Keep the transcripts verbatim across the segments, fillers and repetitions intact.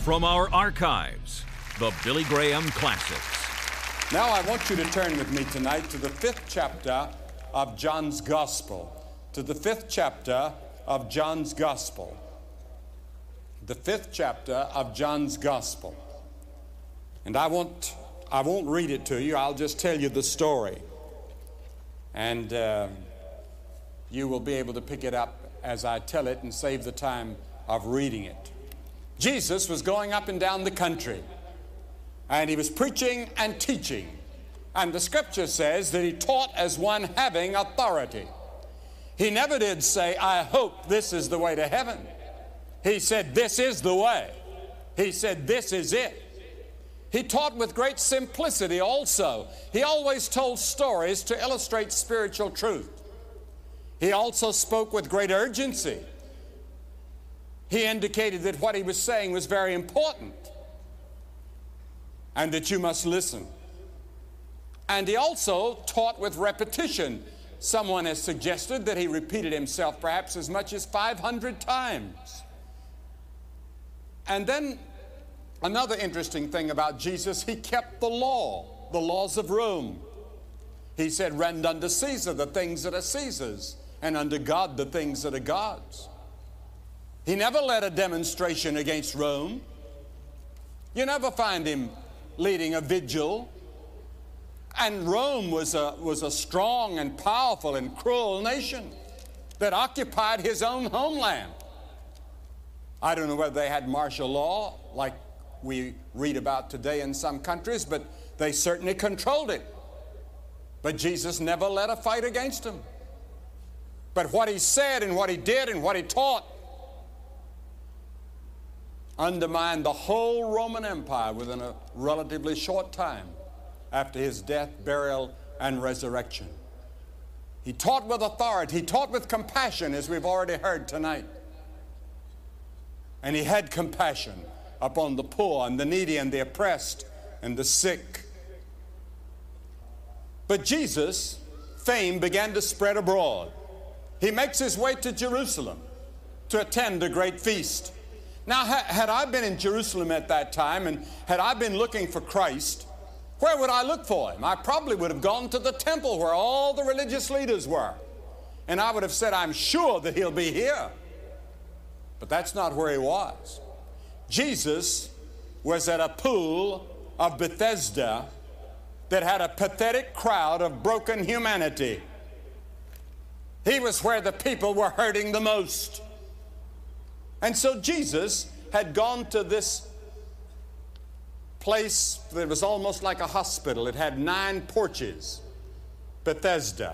from our archives, the Billy Graham Classics. Now I want you to turn with me tonight to the fifth chapter of John's Gospel. To the fifth chapter of John's Gospel. The fifth chapter of John's Gospel. And I won't, I won't read it to you. I'll just tell you the story. And uh, you will be able to pick it up as I tell it and save the time of reading it. Jesus was going up and down the country, and he was preaching and teaching. And the scripture says that he taught as one having authority. He never did say, I hope this is the way to heaven. He said, this is the way. He said, this is it. He taught with great simplicity also. He always told stories to illustrate spiritual truth. He also spoke with great urgency. He indicated that what he was saying was very important and that you must listen. And he also taught with repetition. Someone has suggested that he repeated himself perhaps as much as five hundred times. And then another interesting thing about Jesus, he kept the law, the laws of Rome. He said, render unto Caesar the things that are Caesar's, and unto God the things that are God's. He never led a demonstration against Rome. You never find him leading a vigil. And Rome was a, was a strong and powerful and cruel nation that occupied his own homeland. I don't know whether they had martial law like we read about today in some countries, but they certainly controlled it. But Jesus never led a fight against them. But what he said and what he did and what he taught undermined the whole Roman Empire within a relatively short time after his death, burial, and resurrection. He taught with authority. He taught with compassion, as we've already heard tonight. And he had compassion upon the poor and the needy and the oppressed and the sick. But Jesus' fame began to spread abroad. He makes his way to Jerusalem to attend a great feast. Now, ha- had I been in Jerusalem at that time and had I been looking for Christ, where would I look for him? I probably would have gone to the temple where all the religious leaders were. And I would have said, I'm sure that he'll be here. But that's not where he was. Jesus was at a pool of Bethesda that had a pathetic crowd of broken humanity. He was where the people were hurting the most. And so Jesus had gone to this place that was almost like a hospital. It had nine porches, Bethesda.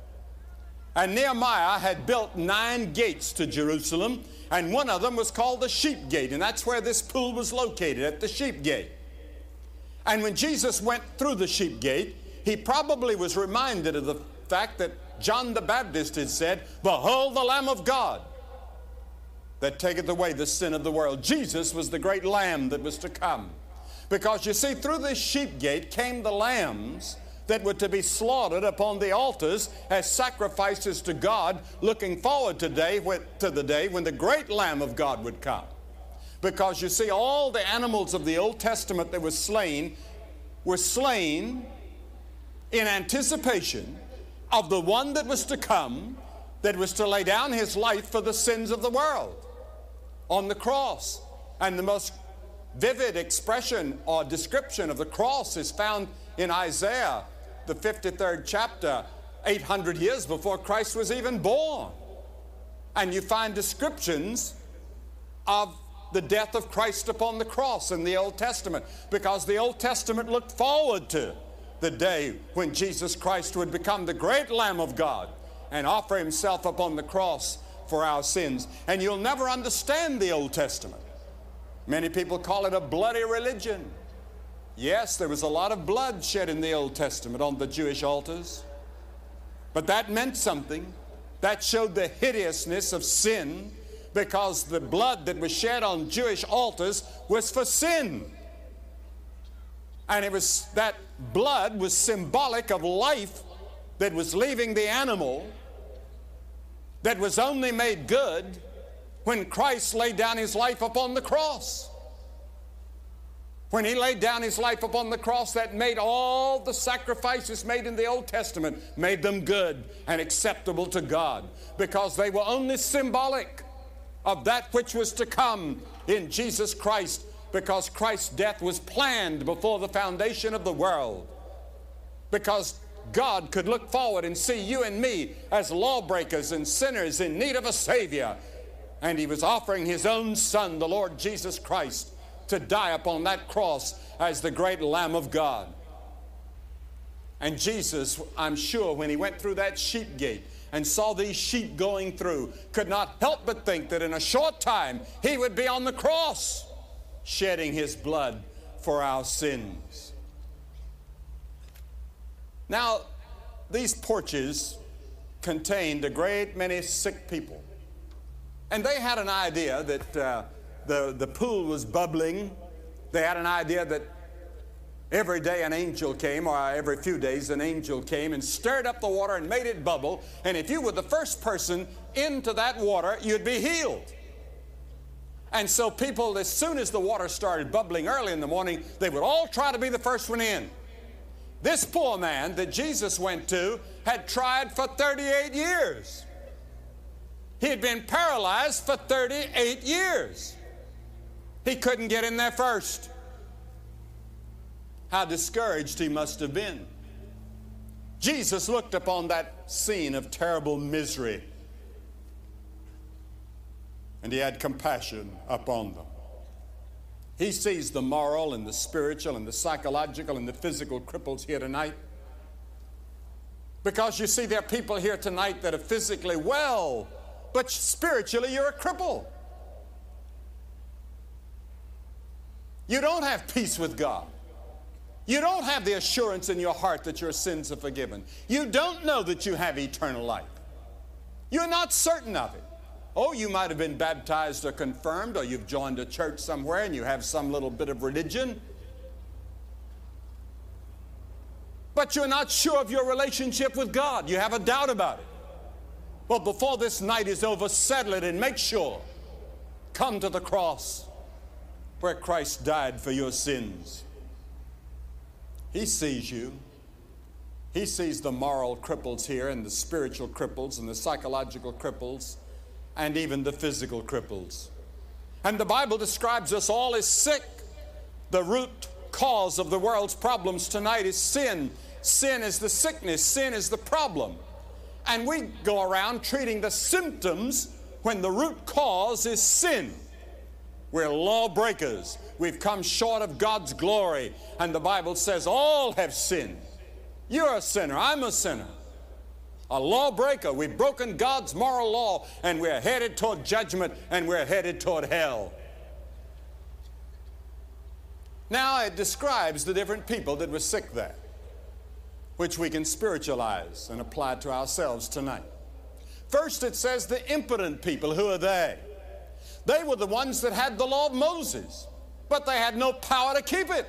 And Nehemiah had built nine gates to Jerusalem, and one of them was called the Sheep Gate, and that's where this pool was located, at the Sheep Gate. And when Jesus went through the Sheep Gate, he probably was reminded of the fact that John the Baptist had said, behold the Lamb of God that taketh away the sin of the world. Jesus was the great Lamb that was to come. Because you see, through this sheep gate came the lambs that were to be slaughtered upon the altars as sacrifices to God, looking forward today to the day when the great Lamb of God would come. Because you see, all the animals of the Old Testament that were slain were slain in anticipation of the one that was to come, that was to lay down his life for the sins of the world on the cross. And the most vivid expression or description of the cross is found in Isaiah, the fifty-third chapter, eight hundred years before Christ was even born. And you find descriptions of the death of Christ upon the cross in the Old Testament, because the Old Testament looked forward to the day when Jesus Christ would become the great Lamb of God and offer himself upon the cross for our sins. And you'll never understand the Old Testament. Many people call it a bloody religion. Yes, there was a lot of blood shed in the Old Testament on the Jewish altars. But that meant something. That showed the hideousness of sin, because the blood that was shed on Jewish altars was for sin. And it was, that blood was symbolic of life that was leaving the animal, that was only made good when Christ laid down his life upon the cross. When he laid down his life upon the cross, that made all the sacrifices made in the Old Testament, made them good and acceptable to God, because they were only symbolic of that which was to come in Jesus Christ, because Christ's death was planned before the foundation of the world. Because God could look forward and see you and me as lawbreakers and sinners in need of a Savior. And he was offering his own Son, the Lord Jesus Christ, to die upon that cross as the great Lamb of God. And Jesus, I'm sure, when he went through that sheep gate and saw these sheep going through, could not help but think that in a short time he would be on the cross, shedding his blood for our sins. Now, these porches contained a great many sick people. And they had an idea that uh, the, the pool was bubbling. They had an idea that every day an angel came, or every few days an angel came and stirred up the water and made it bubble. And if you were the first person into that water, you'd be healed. And so people, as soon as the water started bubbling early in the morning, they would all try to be the first one in. This poor man that Jesus went to had tried for thirty-eight years. He had been paralyzed for thirty-eight years. He couldn't get in there first. How discouraged he must have been. Jesus looked upon that scene of terrible misery, and he had compassion upon them. He sees the moral and the spiritual and the psychological and the physical cripples here tonight. Because you see, there are people here tonight that are physically well, but spiritually you're a cripple. You don't have peace with God. You don't have the assurance in your heart that your sins are forgiven. You don't know that you have eternal life. You're not certain of it. Oh, you might have been baptized or confirmed, or you've joined a church somewhere and you have some little bit of religion. But you're not sure of your relationship with God. You have a doubt about it. Well, before this night is over, settle it and make sure. Come to the cross where Christ died for your sins. He sees you. He sees the moral cripples here, and the spiritual cripples, and the psychological cripples, and even the physical cripples. And the Bible describes us all as sick. The root cause of the world's problems tonight is sin. Sin is the sickness. Sin is the problem. And we go around treating the symptoms when the root cause is sin. We're lawbreakers. We've come short of God's glory. And the Bible says all have sinned. You're a sinner. I'm a sinner. A lawbreaker. We've broken God's moral law, and we're headed toward judgment, and we're headed toward hell. Now it describes the different people that were sick there, which we can spiritualize and apply to ourselves tonight. First, it says the impotent people. Who are they? They were the ones that had the law of Moses, but they had no power to keep it.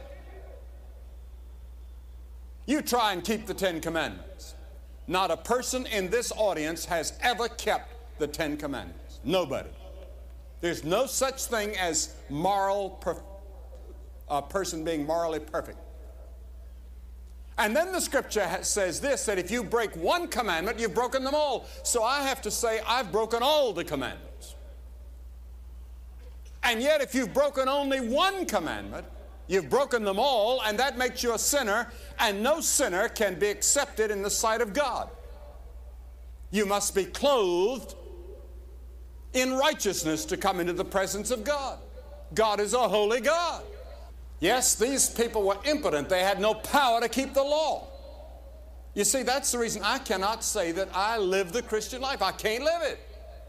You try and keep the Ten Commandments. Not a person in this audience has ever kept the Ten Commandments. Nobody. There's no such thing as moral, perf- a person being morally perfect. And then the scripture ha- says this, that if you break one commandment, you've broken them all. So I have to say, I've broken all the commandments. And yet, if you've broken only one commandment, you've broken them all, and that makes you a sinner, and no sinner can be accepted in the sight of God. You must be clothed in righteousness to come into the presence of God. God is a holy God. Yes, these people were impotent. They had no power to keep the law. You see, that's the reason I cannot say that I live the Christian life. I can't live it.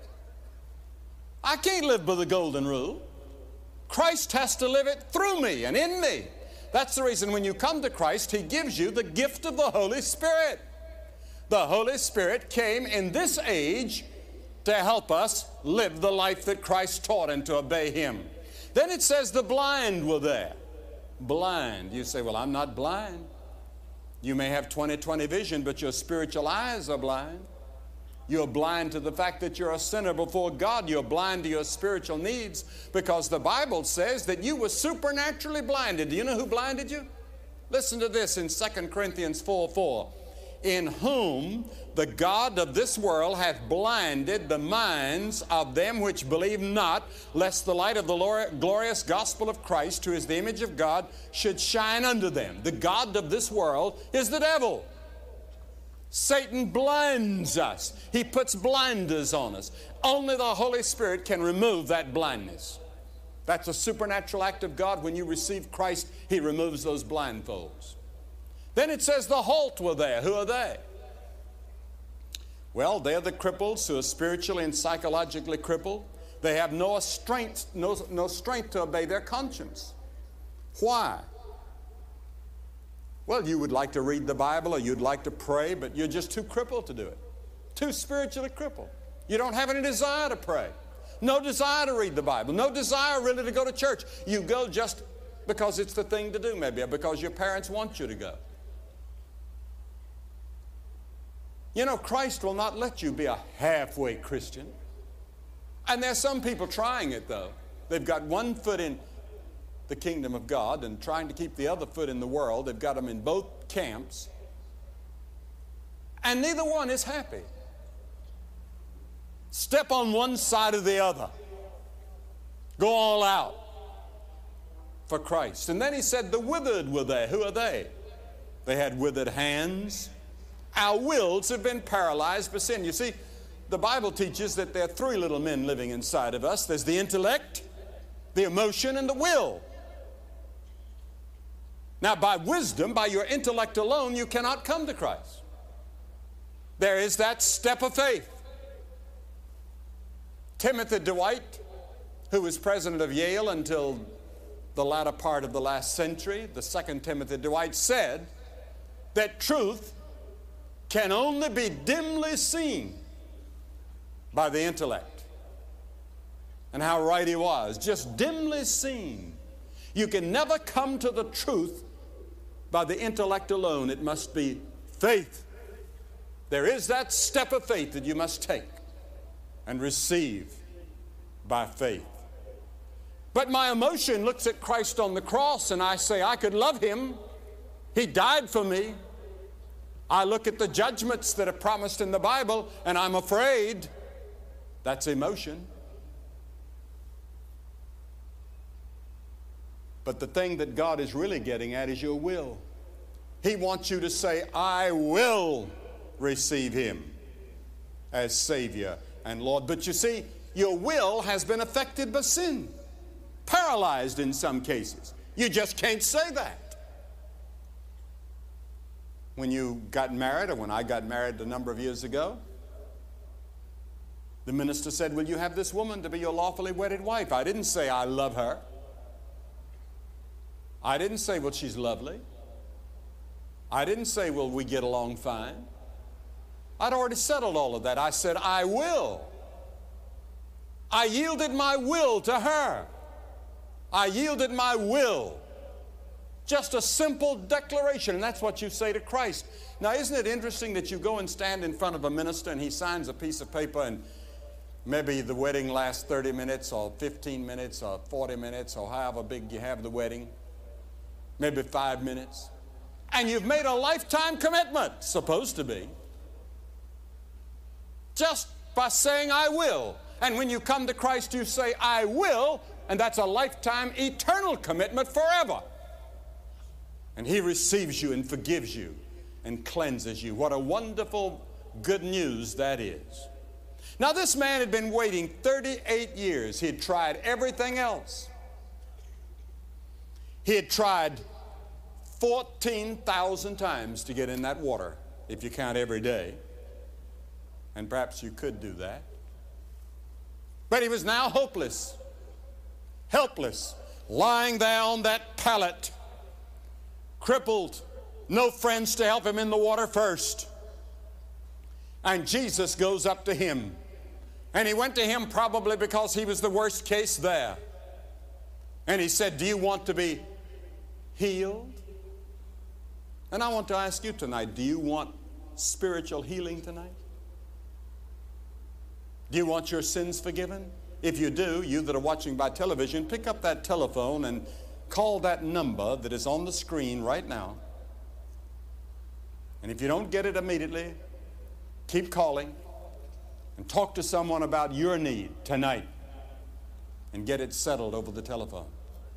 I can't live by the golden rule. Christ has to live it through me and in me. That's the reason when you come to Christ, He gives you the gift of the Holy Spirit. The Holy Spirit came in this age to help us live the life that Christ taught and to obey Him. Then it says the blind were there. Blind. You say, well, I'm not blind. You may have twenty twenty vision, but your spiritual eyes are blind. You're blind to the fact that you're a sinner before God. You're blind to your spiritual needs because the Bible says that you were supernaturally blinded. Do you know who blinded you? Listen to this in Second Corinthians four four. In whom the God of this world hath blinded the minds of them which believe not, lest the light of the glorious gospel of Christ, who is the image of God, should shine unto them. The God of this world is the devil. Satan blinds us. He puts blinders on us. Only the Holy Spirit can remove that blindness. That's a supernatural act of God. When you receive Christ, He removes those blindfolds. Then it says the halt were there. Who are they? Well, they're the cripples who are spiritually and psychologically crippled. They have no strength, no, no strength to obey their conscience. Why? Well, you would like to read the Bible or you'd like to pray, but you're just too crippled to do it. Too spiritually crippled. You don't have any desire to pray. No desire to read the Bible. No desire really to go to church. You go just because it's the thing to do maybe, or because your parents want you to go. You know, Christ will not let you be a halfway Christian. And there's some people trying it, though. They've got one foot in the kingdom of God and trying to keep the other foot in the world. They've got them in both camps. And neither one is happy. Step on one side or the other. Go all out for Christ. And then he said the withered were there. Who are they? They had withered hands. Our wills have been paralyzed by sin. You see, the Bible teaches that there are three little men living inside of us. There's the intellect, the emotion, and the will. Now, by wisdom, by your intellect alone, you cannot come to Christ. There is that step of faith. Timothy Dwight, who was president of Yale until the latter part of the last century, the second Timothy Dwight, said that truth can only be dimly seen by the intellect. And how right he was, just dimly seen. You can never come to the truth by the intellect alone. It must be faith. There is that step of faith that you must take and receive by faith. But my emotion looks at Christ on the cross and I say, I could love Him. He died for me. I look at the judgments that are promised in the Bible and I'm afraid. That's emotion. But the thing that God is really getting at is your will. He wants you to say, I will receive Him as Savior and Lord. But you see, your will has been affected by sin, paralyzed in some cases. You just can't say that. When you got married, or when I got married a number of years ago, the minister said, will you have this woman to be your lawfully wedded wife? I didn't say I love her. I didn't say, well, she's lovely. I didn't say, well, we get along fine. I'd already settled all of that. I said, I will. I yielded my will to her. I yielded my will. Just a simple declaration, and that's what you say to Christ. Now, isn't it interesting that you go and stand in front of a minister and he signs a piece of paper and maybe the wedding lasts thirty minutes or fifteen minutes or forty minutes or however big you have the wedding, maybe five minutes, and you've made a lifetime commitment, supposed to be, just by saying, I will. And when you come to Christ, you say, I will, and that's a lifetime, eternal commitment forever. And He receives you and forgives you and cleanses you. What a wonderful good news that is. Now, this man had been waiting thirty-eight years. He had tried everything else. He had tried fourteen thousand times to get in that water, if you count every day. And perhaps you could do that. But he was now hopeless, helpless, lying there on that pallet, crippled, no friends to help him in the water first. And Jesus goes up to him. And he went to him probably because he was the worst case there. And he said, do you want to be healed? And I want to ask you tonight, do you want spiritual healing tonight? Do you want your sins forgiven? If you do, you that are watching by television, pick up that telephone and call that number that is on the screen right now. And if you don't get it immediately, keep calling and talk to someone about your need tonight and get it settled over the telephone.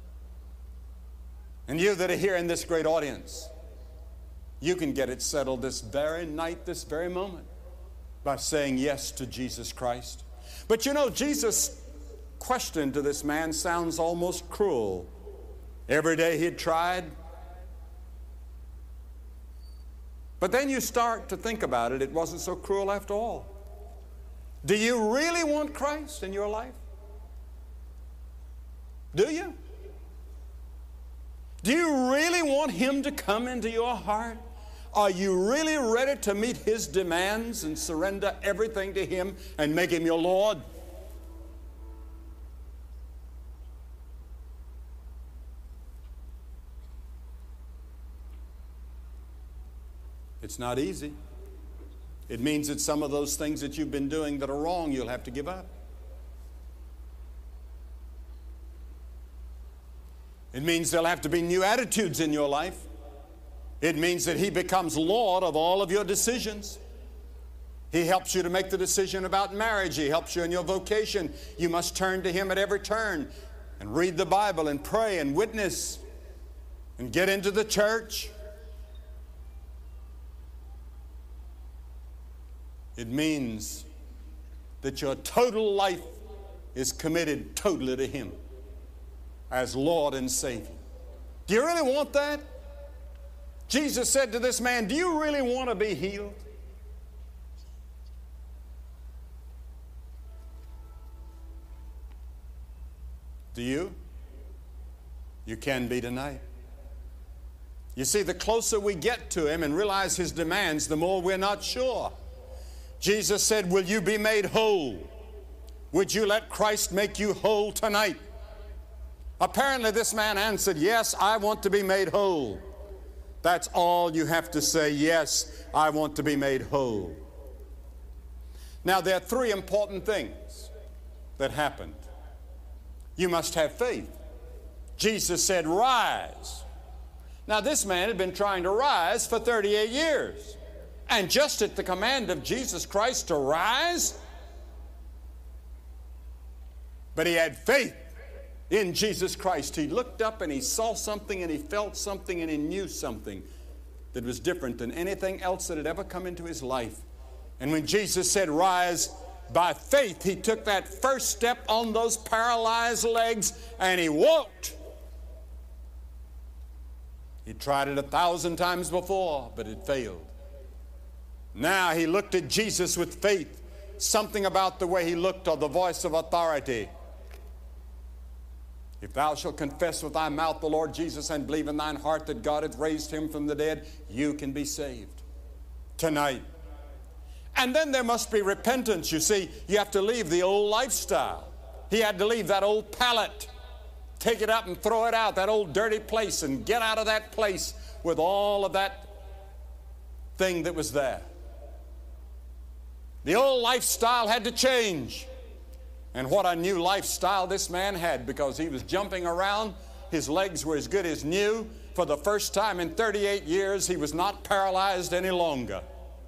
And you that are here in this great audience, you can get it settled this very night, this very moment, by saying yes to Jesus Christ. But you know, Jesus' question to this man sounds almost cruel. Every day he'd tried. But then you start to think about it, it wasn't so cruel after all. Do you really want Christ in your life? Do you? Do you really want Him to come into your heart? Are you really ready to meet His demands and surrender everything to Him and make Him your Lord? It's not easy. It means that some of those things that you've been doing that are wrong, you'll have to give up. It means there'll have to be new attitudes in your life. It means that He becomes Lord of all of your decisions. He helps you to make the decision about marriage. He helps you in your vocation. You must turn to Him at every turn and read the Bible and pray and witness and get into the church. It means that your total life is committed totally to Him as Lord and Savior. Do you really want that? Jesus said to this man, do you really want to be healed? Do you? You can be tonight. You see, the closer we get to Him and realize His demands, the more we're not sure. Jesus said, will you be made whole? Would you let Christ make you whole tonight? Apparently this man answered, yes, I want to be made whole. That's all you have to say, yes, I want to be made whole. Now there are three important things that happened. You must have faith. Jesus said, rise. Now this man had been trying to rise for thirty-eight years. And just at the command of Jesus Christ to rise, but he had faith in Jesus Christ. He looked up and he saw something and he felt something and he knew something that was different than anything else that had ever come into his life. And when Jesus said rise, by faith he took that first step on those paralyzed legs and he walked. He tried it a thousand times before, but it failed. Now he looked at Jesus with faith. Something about the way he looked, or the voice of authority. If thou shalt confess with thy mouth the Lord Jesus and believe in thine heart that God hath raised Him from the dead, you can be saved tonight. And then there must be repentance. You see, you have to leave the old lifestyle. He had to leave that old pallet, take it up and throw it out, that old dirty place, and get out of that place with all of that thing that was there. The old lifestyle had to change. And what a new lifestyle this man had, because he was jumping around. His legs were as good as new. For the first time in thirty-eight years, he was not paralyzed any longer.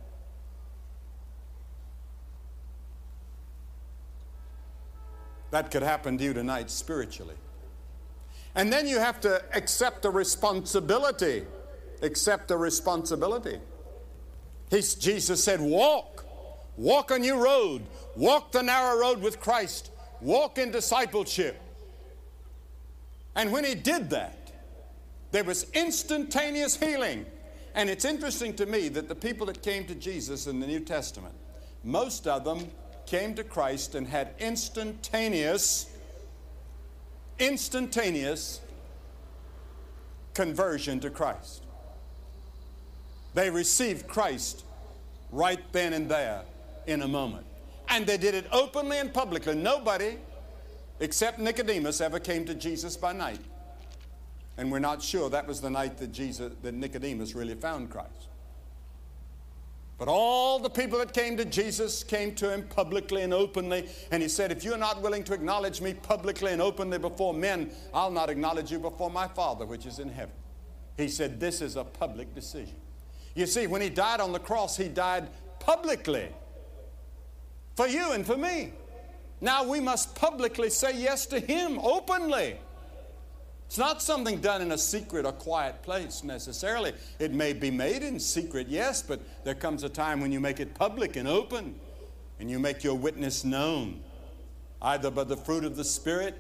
That could happen to you tonight spiritually. And then you have to accept the responsibility. Accept the responsibility. He, Jesus said, walk. Walk a new road. Walk the narrow road with Christ. Walk in discipleship. And when he did that, there was instantaneous healing. And it's interesting to me that the people that came to Jesus in the New Testament, most of them came to Christ and had instantaneous, instantaneous conversion to Christ. They received Christ right then and there in a moment. And they did it openly and publicly. Nobody except Nicodemus ever came to Jesus by night. And we're not sure that was the night that Jesus, that Nicodemus really found Christ. But all the people that came to Jesus came to him publicly and openly. And he said, if you're not willing to acknowledge me publicly and openly before men, I'll not acknowledge you before my Father which is in heaven. He said, this is a public decision. You see, when he died on the cross, he died publicly for you and for me. Now we must publicly say yes to him openly. It's not something done in a secret or quiet place necessarily. It may be made in secret, yes, but there comes a time when you make it public and open, and you make your witness known, either by the fruit of the Spirit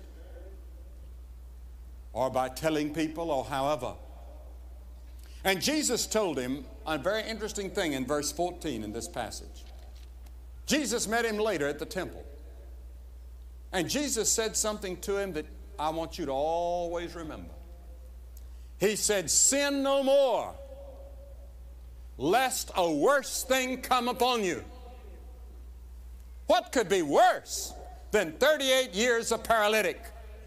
or by telling people or however. And Jesus told him a very interesting thing in verse fourteen in this passage. Jesus met him later at the temple. And Jesus said something to him that I want you to always remember. He said, sin no more, lest a worse thing come upon you. What could be worse than thirty-eight years of paralytic?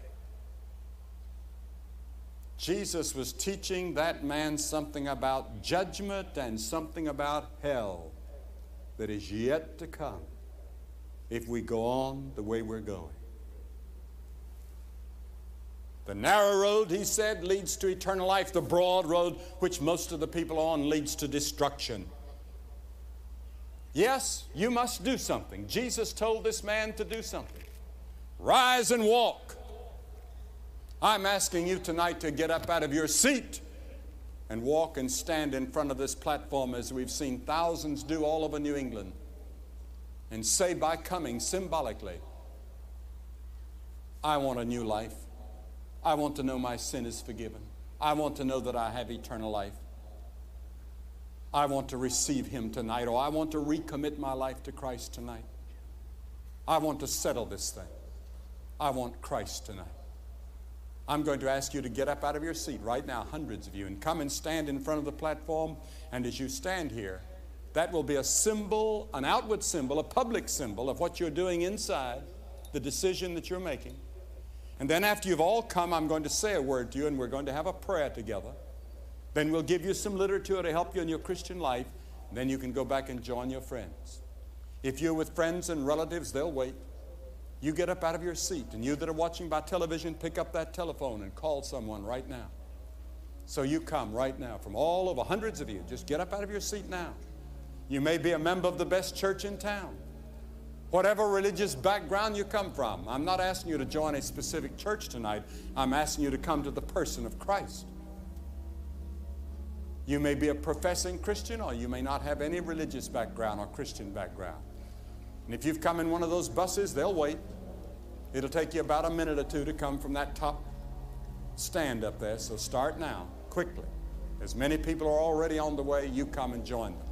Jesus was teaching that man something about judgment and something about hell that is yet to come if we go on the way we're going. The narrow road, he said, leads to eternal life. The broad road, which most of the people are on, leads to destruction. Yes, you must do something. Jesus told this man to do something. Rise and walk. I'm asking you tonight to get up out of your seat and walk and stand in front of this platform as we've seen thousands do all over New England, and say by coming symbolically, I want a new life. I want to know my sin is forgiven. I want to know that I have eternal life. I want to receive him tonight, or I want to recommit my life to Christ tonight. I want to settle this thing. I want Christ tonight. I'm going to ask you to get up out of your seat right now, hundreds of you, and come and stand in front of the platform. And as you stand here, that will be a symbol, an outward symbol, a public symbol of what you're doing inside, the decision that you're making. And then after you've all come, I'm going to say a word to you, and we're going to have a prayer together. Then we'll give you some literature to help you in your Christian life. And then you can go back and join your friends. If you're with friends and relatives, they'll wait. You get up out of your seat, and you that are watching by television, pick up that telephone and call someone right now. So you come right now from all over, hundreds of you. Just get up out of your seat now. You may be a member of the best church in town. Whatever religious background you come from, I'm not asking you to join a specific church tonight. I'm asking you to come to the person of Christ. You may be a professing Christian, or you may not have any religious background or Christian background. And if you've come in one of those buses, they'll wait. It'll take you about a minute or two to come from that top stand up there. So start now, quickly. As many people are already on the way, you come and join them.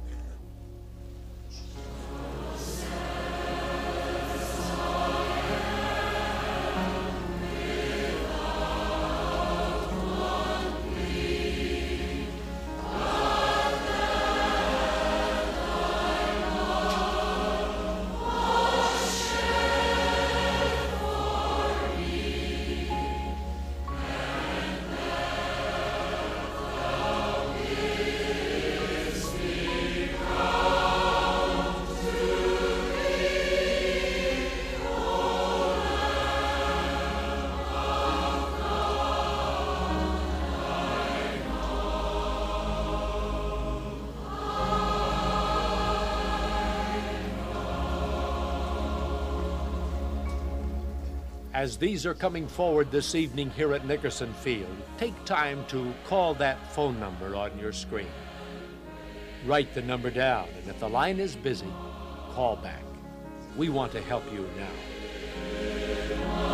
As these are coming forward this evening here at Nickerson Field, take time to call that phone number on your screen. Write the number down, and if the line is busy, call back. We want to help you now.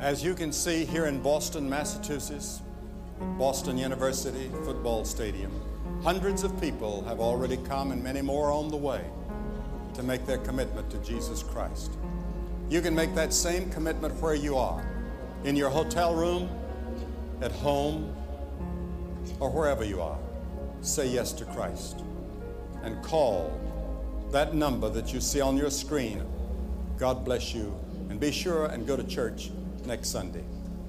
As you can see here in Boston, Massachusetts, at Boston University Football Stadium, hundreds of people have already come and many more on the way to make their commitment to Jesus Christ. You can make that same commitment where you are, in your hotel room, at home, or wherever you are. Say yes to Christ and call that number that you see on your screen. God bless you, and be sure and go to church next Sunday.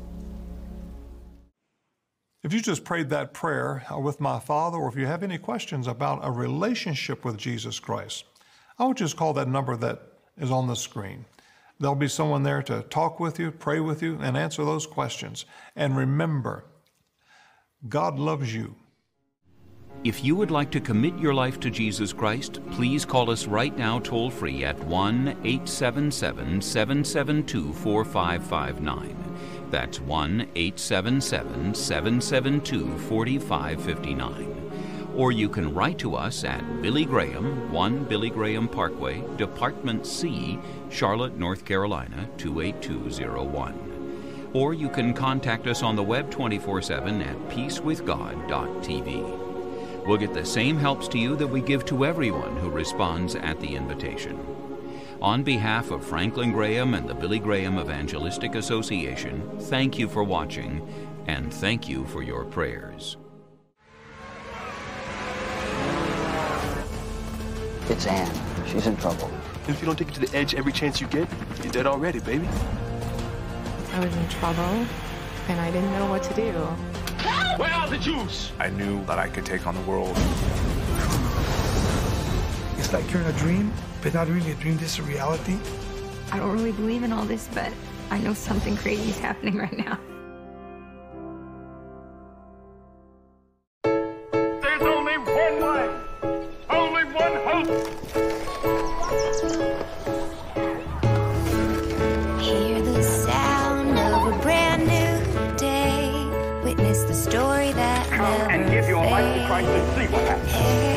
If you just prayed that prayer with my Father, or if you have any questions about a relationship with Jesus Christ, I would just call that number that is on the screen. There'll be someone there to talk with you, pray with you, and answer those questions. And remember, God loves you. If you would like to commit your life to Jesus Christ, please call us right now toll-free at one eight seven seven, seven seven two, four five five nine. That's one eight seven seven, seven seven two, four five five nine. Or you can write to us at Billy Graham, one Billy Graham Parkway, Department C, Charlotte, North Carolina, two eight two zero one. Or you can contact us on the web twenty-four seven at peace with god dot t v. We'll get the same helps to you that we give to everyone who responds at the invitation. On behalf of Franklin Graham and the Billy Graham Evangelistic Association, thank you for watching, and thank you for your prayers. It's Anne. She's in trouble. If you don't take it to the edge every chance you get, you're dead already, baby. I was in trouble, and I didn't know what to do. Where are the Jews? I knew that I could take on the world. It's like you're in a dream, but not really a dream, this is a reality. I don't really believe in all this, but I know something crazy is happening right now. There's only one way, only one hope. Hear the sound of a brand new day. Witness the story that never Come and give your life to Christ and see what happens.